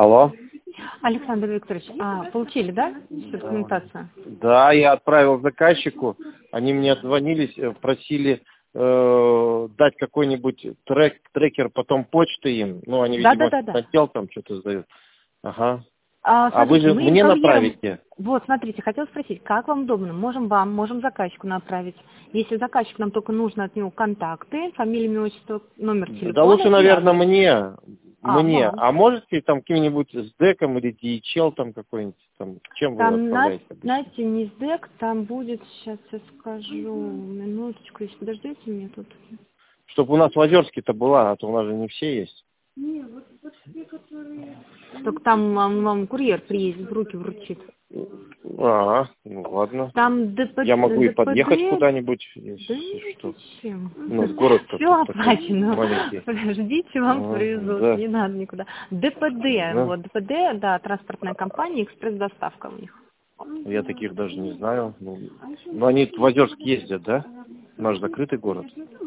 Алло. Александр Викторович, получили, да, документацию? Да, я отправил заказчику. Они мне отзвонились, просили дать какой-нибудь трекер, потом почты им. Ну, они, видимо, хотел там что-то сдают. Ага. А вы же мне направите? Вот, смотрите, хотел спросить, как вам удобно? Можем вам, можем заказчику направить. Если заказчик, нам только нужно от него контакты, фамилия, имя, отчество, номер телефона. Да лучше, наверное, мне. Мне. Вам. А можете там каким-нибудь SDEC или DHL там какой-нибудь? Там, чем там вы отправляете? Знаете, не SDEC, там будет, сейчас я скажу, минуточку, если подождите мне тут. Чтобы у нас в Озерске-то была, а то у нас же не все есть. Не, вот те, которые... Только там вам курьер приедет, в руки вручит. Ну ладно. Там ДПД... Я могу и подъехать куда-нибудь, если да что. Зачем? Ну, в город-то все оплачено. маленький. Подождите, вам привезут, да. не надо никуда. ДПД, Да. вот, ДПД, да, транспортная компания, экспресс-доставка у них. Я таких даже не знаю. Но они в Озерск ездят, да? Наш закрытый город.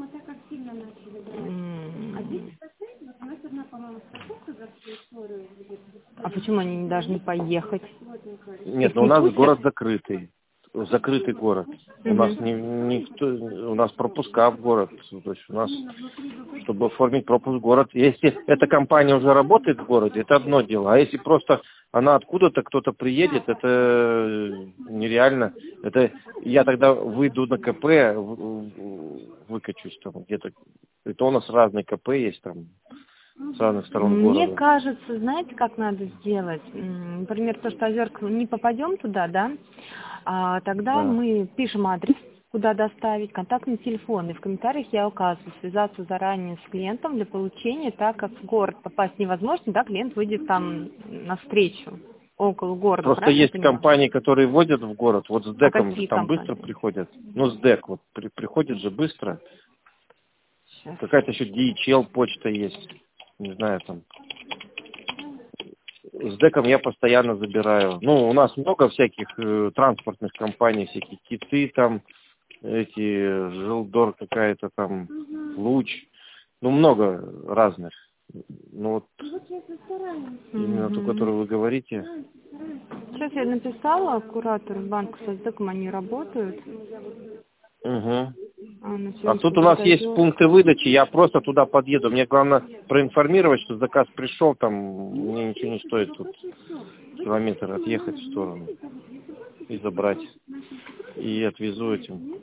А почему они не должны поехать? Нет, но у нас город закрытый. Закрытый город. У нас у нас пропуска в город. То есть у нас, чтобы оформить пропуск в город, если эта компания уже работает в городе, это одно дело. А если просто она откуда-то кто-то приедет, это нереально. Это я тогда выйду на КП, выкачусь там где-то. Это у нас разные КП есть там. С разных сторон города. Мне кажется, знаете, как надо сделать? Например, то, что Озерск, не попадем туда, да? Тогда мы пишем адрес, куда доставить, контактный телефон. И в комментариях я указываю, связаться заранее с клиентом для получения, так как в город попасть невозможно, да, клиент выйдет там навстречу, около города. Просто есть компании, которые возят в город, вот с ДЭКом же там компании? быстро приходят. Ну, с ДЭК, вот приходит же быстро. Какая-то еще DHL почта есть. Не знаю, там. С ДЭКом я постоянно забираю. Ну, у нас много всяких транспортных компаний, всякие Киты там, эти, Жилдор какая-то там, Луч. Ну, много разных. Ну, вот именно ту, которую вы говорите. Сейчас я написала куратору банка со СДЭКом, они работают. А тут у нас есть пункты выдачи, я просто туда подъеду. Мне главное проинформировать, что заказ пришел, там мне ничего не стоит тут километр отъехать в сторону и забрать. И отвезу этим.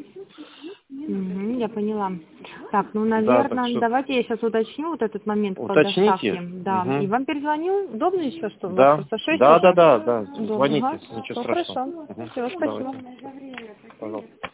Я поняла. Так, ну, наверное, да, давайте я сейчас уточню вот этот момент по доставке. доставке. Да. И вам перезвоню. Удобно еще, что? Да. Да. Звоните, Ага. ничего страшного. страшного. Хорошо. Все, спасибо. Пожалуйста.